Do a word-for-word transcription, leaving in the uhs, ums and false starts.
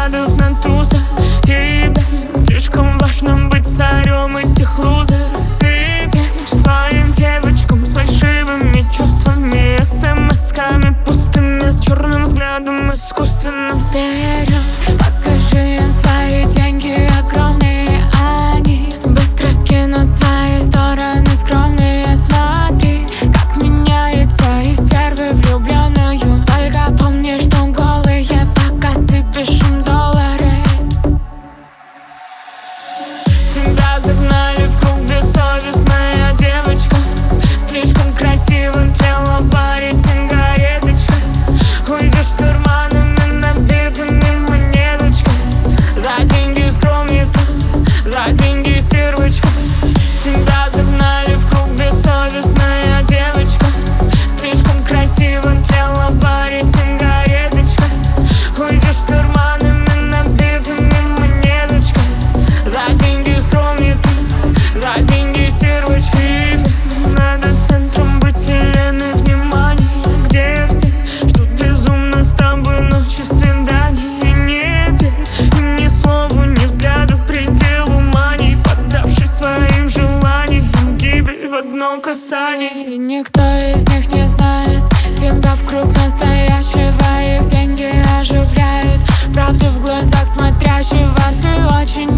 взглядов на туза. Тебе слишком важно быть царем этих лузеров. Ты веришь своим девочкам с фальшивыми чувствами, смс-ками пустыми, с черным взглядом искусственно вперед. Покажи им свои деньги огромные, они быстро скинут свои стороны скромные. Смотри, как меняется из стервы влюбленную. Только помни, что голые пока сыпешь им доллары. Тебя загнали в круг, бессовестная девочка. Слишком красиво тлела в баре сигареточка. Уйдешь с карманами набитыми монеточкой. За деньги скромница, за деньги стервочка. Тебя загнали в круг, бессовестная девочка. Слишком красиво тлела в баре сигареточка. Уйдешь с карманами набитыми монеточкой. За деньги скромница, за деньги стервочки. Надо центром быть вселенной внимания, где все ждут безумно с тобой ночи свиданий. И не верь ни слову, ни взгляду к пределу мании, поддавшись своим желаниям, гибель в одно касание. И никто из них не знает тебя в круг настоящего. Их деньги оживляют правду в глазах смотрящего. Ты очень